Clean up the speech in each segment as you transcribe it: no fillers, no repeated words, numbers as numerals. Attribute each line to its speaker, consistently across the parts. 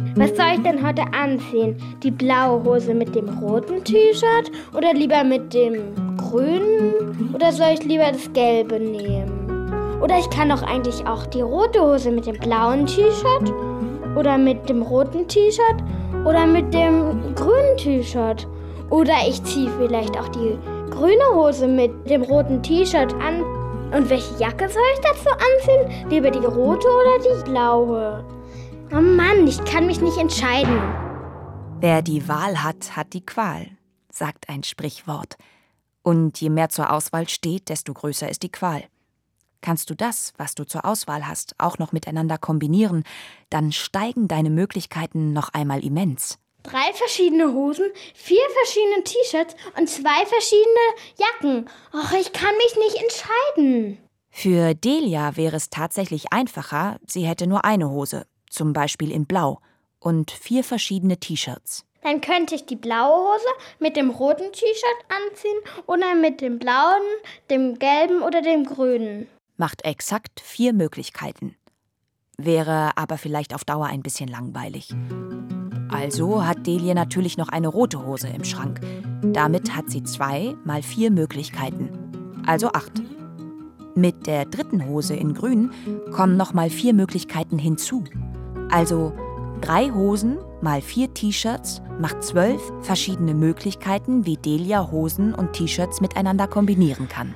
Speaker 1: Was soll ich denn heute anziehen? Die blaue Hose mit dem roten T-Shirt oder lieber mit dem grünen? Oder soll ich lieber das gelbe nehmen? Oder ich kann doch eigentlich auch die rote Hose mit dem blauen T-Shirt oder mit dem roten T-Shirt oder mit dem grünen T-Shirt. Oder ich ziehe vielleicht auch die grüne Hose mit dem roten T-Shirt an. Und welche Jacke soll ich dazu anziehen? Lieber die rote oder die blaue? Oh Mann, ich kann mich nicht entscheiden.
Speaker 2: Wer die Wahl hat, hat die Qual, sagt ein Sprichwort. Und je mehr zur Auswahl steht, desto größer ist die Qual. Kannst du das, was du zur Auswahl hast, auch noch miteinander kombinieren, dann steigen deine Möglichkeiten noch einmal immens.
Speaker 1: 3 verschiedene Hosen, 4 verschiedene T-Shirts und 2 verschiedene Jacken. Och, ich kann mich nicht entscheiden.
Speaker 2: Für Delia wäre es tatsächlich einfacher, sie hätte nur eine Hose, zum Beispiel in Blau, und 4 verschiedene T-Shirts.
Speaker 1: Dann könnte ich die blaue Hose mit dem roten T-Shirt anziehen oder mit dem blauen, dem gelben oder dem grünen.
Speaker 2: Macht exakt 4 Möglichkeiten. Wäre aber vielleicht auf Dauer ein bisschen langweilig. Also hat Delia natürlich noch eine rote Hose im Schrank. Damit hat sie 2 mal 4 Möglichkeiten. Also 8. Mit der dritten Hose in Grün kommen noch mal 4 Möglichkeiten hinzu. Also 3 Hosen mal 4 T-Shirts macht 12 verschiedene Möglichkeiten, wie Delia Hosen und T-Shirts miteinander kombinieren kann.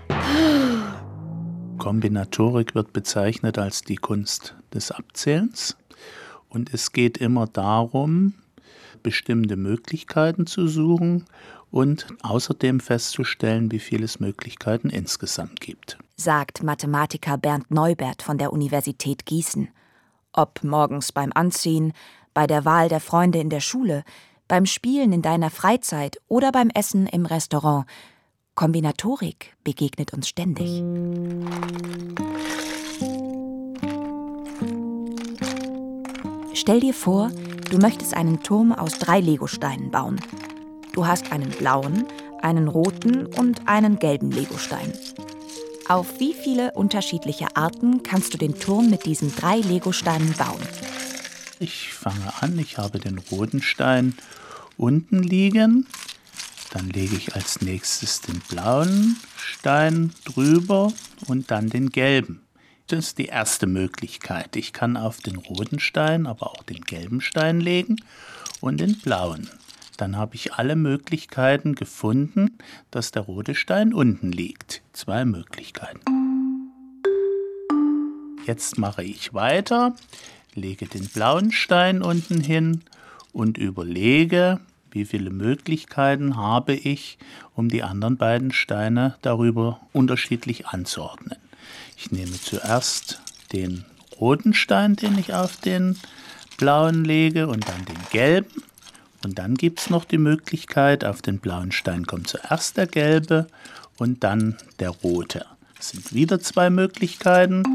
Speaker 3: Kombinatorik wird bezeichnet als die Kunst des Abzählens. Und es geht immer darum, bestimmte Möglichkeiten zu suchen und außerdem festzustellen, wie viele es Möglichkeiten insgesamt gibt.
Speaker 2: Sagt Mathematiker Bernd Neubert von der Universität Gießen. Ob morgens beim Anziehen, bei der Wahl der Freunde in der Schule, beim Spielen in deiner Freizeit oder beim Essen im Restaurant. Kombinatorik begegnet uns ständig. Stell dir vor, du möchtest einen Turm aus 3 Legosteinen bauen. Du hast einen blauen, einen roten und einen gelben Legostein. Auf wie viele unterschiedliche Arten kannst du den Turm mit diesen 3 Legosteinen bauen?
Speaker 3: Ich fange an, ich habe den roten Stein unten liegen. Dann lege ich als nächstes den blauen Stein drüber und dann den gelben. Das ist die erste Möglichkeit. Ich kann auf den roten Stein, aber auch den gelben Stein legen und den blauen. Dann habe ich alle Möglichkeiten gefunden, dass der rote Stein unten liegt. 2 Möglichkeiten. Jetzt mache ich weiter, lege den blauen Stein unten hin und überlege, wie viele Möglichkeiten habe ich, um die anderen beiden Steine darüber unterschiedlich anzuordnen. Ich nehme zuerst den roten Stein, den ich auf den blauen lege, und dann den gelben. Und dann gibt es noch die Möglichkeit, auf den blauen Stein kommt zuerst der gelbe und dann der rote. Das sind wieder 2 Möglichkeiten.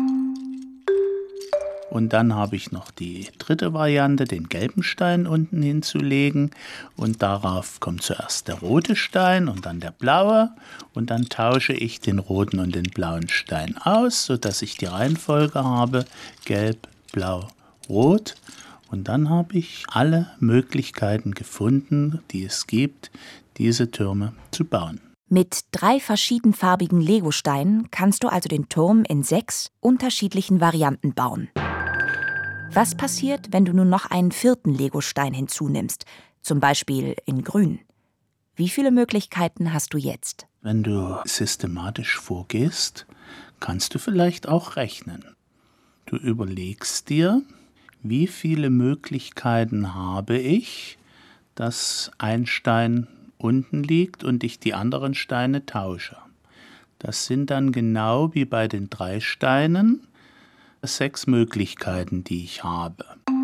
Speaker 3: Und dann habe ich noch die dritte Variante, den gelben Stein unten hinzulegen. Und darauf kommt zuerst der rote Stein und dann der blaue. Und dann tausche ich den roten und den blauen Stein aus, sodass ich die Reihenfolge habe: gelb, blau, rot. Und dann habe ich alle Möglichkeiten gefunden, die es gibt, diese Türme zu bauen.
Speaker 2: Mit 3 verschiedenfarbigen Legosteinen kannst du also den Turm in 6 unterschiedlichen Varianten bauen. Was passiert, wenn du nun noch einen 4. Legostein hinzunimmst, zum Beispiel in Grün? Wie viele Möglichkeiten hast du jetzt?
Speaker 3: Wenn du systematisch vorgehst, kannst du vielleicht auch rechnen. Du überlegst dir, wie viele Möglichkeiten habe ich, dass ein Stein unten liegt und ich die anderen Steine tausche. Das sind dann genau wie bei den 3 Steinen 6 Möglichkeiten, die ich habe.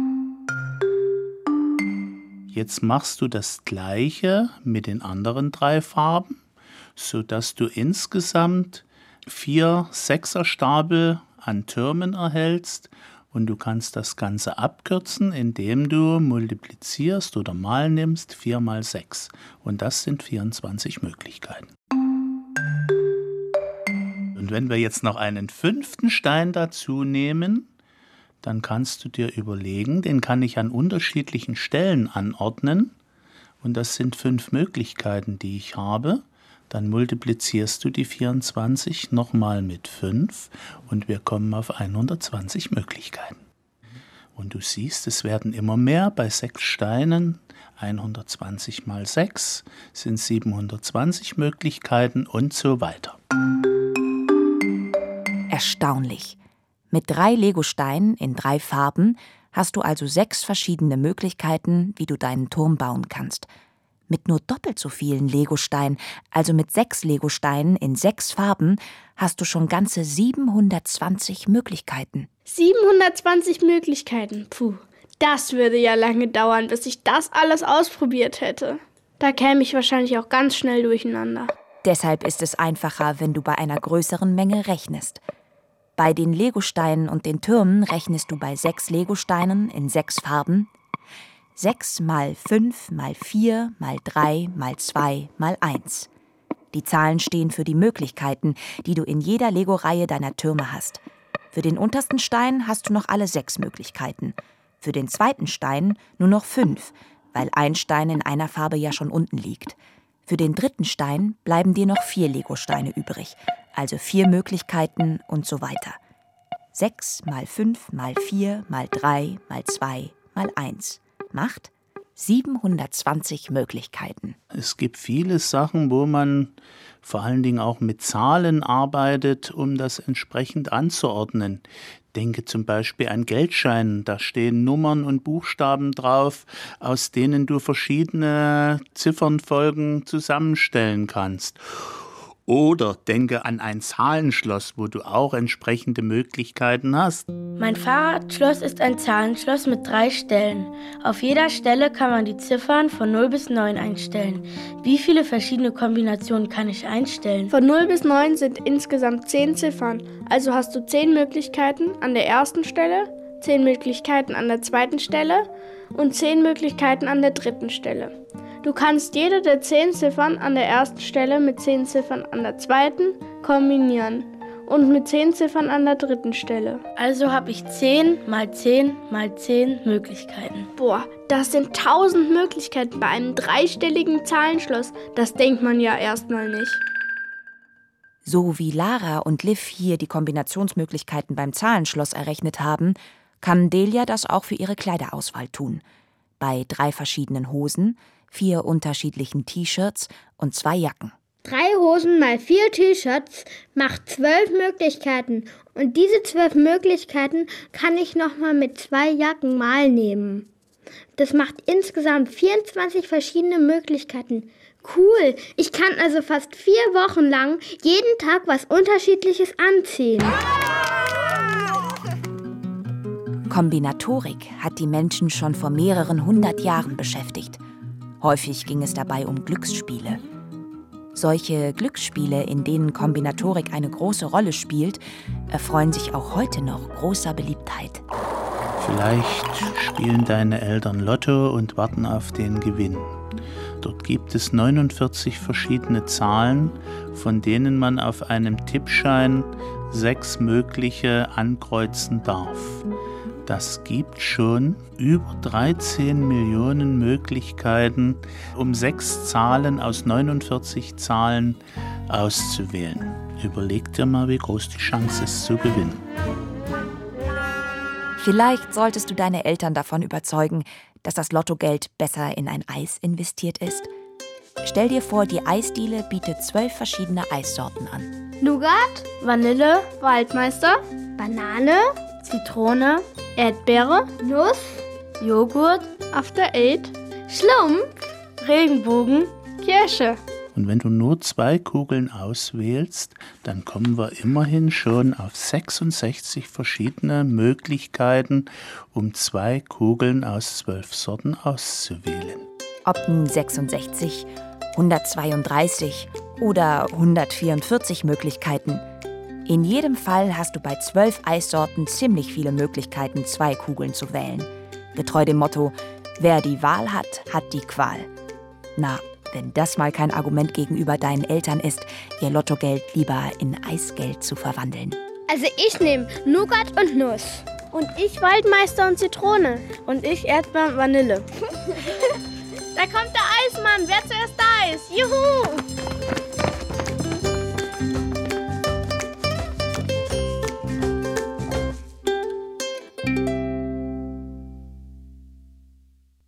Speaker 3: Jetzt machst du das Gleiche mit den anderen 3 Farben, sodass du insgesamt 4 Sechserstapel an Türmen erhältst. Und du kannst das Ganze abkürzen, indem du multiplizierst oder mal nimmst 4 mal 6. Und das sind 24 Möglichkeiten. Und wenn wir jetzt noch einen 5. Stein dazu nehmen, dann kannst du dir überlegen, den kann ich an unterschiedlichen Stellen anordnen. Und das sind 5 Möglichkeiten, die ich habe. Dann multiplizierst du die 24 nochmal mit 5 und wir kommen auf 120 Möglichkeiten. Und du siehst, es werden immer mehr bei 6 Steinen. 120 mal 6 sind 720 Möglichkeiten und so weiter.
Speaker 2: Erstaunlich. Mit 3 Legosteinen in 3 Farben hast du also 6 verschiedene Möglichkeiten, wie du deinen Turm bauen kannst. Mit nur doppelt so vielen Legosteinen, also mit 6 Legosteinen in 6 Farben, hast du schon ganze 720 Möglichkeiten.
Speaker 1: 720 Möglichkeiten, puh. Das würde ja lange dauern, bis ich das alles ausprobiert hätte. Da käme ich wahrscheinlich auch ganz schnell durcheinander.
Speaker 2: Deshalb ist es einfacher, wenn du bei einer größeren Menge rechnest. Bei den Legosteinen und den Türmen rechnest du bei 6 Legosteinen in 6 Farben 6 mal 5 mal 4 mal 3 mal 2 mal 1. Die Zahlen stehen für die Möglichkeiten, die du in jeder Lego-Reihe deiner Türme hast. Für den untersten Stein hast du noch alle 6 Möglichkeiten. Für den zweiten Stein nur noch 5, weil ein Stein in einer Farbe ja schon unten liegt. Für den dritten Stein bleiben dir noch 4 Legosteine übrig, also 4 Möglichkeiten und so weiter. 6 mal 5 mal 4 mal 3 mal 2 mal 1 macht 720 Möglichkeiten.
Speaker 3: Es gibt viele Sachen, wo man vor allen Dingen auch mit Zahlen arbeitet, um das entsprechend anzuordnen. Denke zum Beispiel an Geldscheinen, da stehen Nummern und Buchstaben drauf, aus denen du verschiedene Ziffernfolgen zusammenstellen kannst. Oder denke an ein Zahlenschloss, wo du auch entsprechende Möglichkeiten hast.
Speaker 4: Mein Fahrradschloss ist ein Zahlenschloss mit 3 Stellen. Auf jeder Stelle kann man die Ziffern von 0 bis 9 einstellen. Wie viele verschiedene Kombinationen kann ich einstellen?
Speaker 1: Von 0 bis 9 sind insgesamt 10 Ziffern. Also hast du 10 Möglichkeiten an der ersten Stelle, 10 Möglichkeiten an der zweiten Stelle und 10 Möglichkeiten an der dritten Stelle. Du kannst jede der 10 Ziffern an der ersten Stelle mit 10 Ziffern an der zweiten kombinieren und mit 10 Ziffern an der dritten Stelle.
Speaker 4: Also habe ich 10 mal 10 mal 10 Möglichkeiten.
Speaker 1: Boah, das sind 1000 Möglichkeiten bei einem 3-stelligen Zahlenschloss. Das denkt man ja erstmal nicht.
Speaker 2: So wie Lara und Liv hier die Kombinationsmöglichkeiten beim Zahlenschloss errechnet haben, kann Delia das auch für ihre Kleiderauswahl tun. Bei 3 verschiedenen Hosen, 4 unterschiedlichen T-Shirts und 2 Jacken.
Speaker 1: 3 Hosen mal 4 T-Shirts macht 12 Möglichkeiten. Und diese 12 Möglichkeiten kann ich nochmal mit 2 Jacken mal nehmen. Das macht insgesamt 24 verschiedene Möglichkeiten. Cool, ich kann also fast 4 Wochen lang jeden Tag was Unterschiedliches anziehen.
Speaker 2: Kombinatorik hat die Menschen schon vor mehreren 100 Jahren beschäftigt. Häufig ging es dabei um Glücksspiele. Solche Glücksspiele, in denen Kombinatorik eine große Rolle spielt, erfreuen sich auch heute noch großer Beliebtheit.
Speaker 3: Vielleicht spielen deine Eltern Lotto und warten auf den Gewinn. Dort gibt es 49 verschiedene Zahlen, von denen man auf einem Tippschein 6 mögliche ankreuzen darf. Das gibt schon über 13 Millionen Möglichkeiten, um 6 Zahlen aus 49 Zahlen auszuwählen. Überleg dir mal, wie groß die Chance ist zu gewinnen.
Speaker 2: Vielleicht solltest du deine Eltern davon überzeugen, dass das Lottogeld besser in ein Eis investiert ist. Stell dir vor, die Eisdiele bietet 12 verschiedene Eissorten an.
Speaker 1: Nougat, Vanille, Waldmeister, Banane, Zitrone, Erdbeere, Nuss, Joghurt, After 8, Schlumpf, Regenbogen, Kirsche.
Speaker 3: Und wenn du nur 2 Kugeln auswählst, dann kommen wir immerhin schon auf 66 verschiedene Möglichkeiten, um 2 Kugeln aus 12 Sorten auszuwählen.
Speaker 2: Ob nun 66, 132 oder 144 Möglichkeiten. In jedem Fall hast du bei 12 Eissorten ziemlich viele Möglichkeiten, 2 Kugeln zu wählen. Getreu dem Motto, wer die Wahl hat, hat die Qual. Na, wenn das mal kein Argument gegenüber deinen Eltern ist, ihr Lottogeld lieber in Eisgeld zu verwandeln.
Speaker 1: Also ich nehme Nougat und Nuss.
Speaker 5: Und ich Waldmeister und Zitrone.
Speaker 4: Und ich Erdbeer und Vanille.
Speaker 5: Da kommt der Eismann. Wer zuerst da ist. Juhu!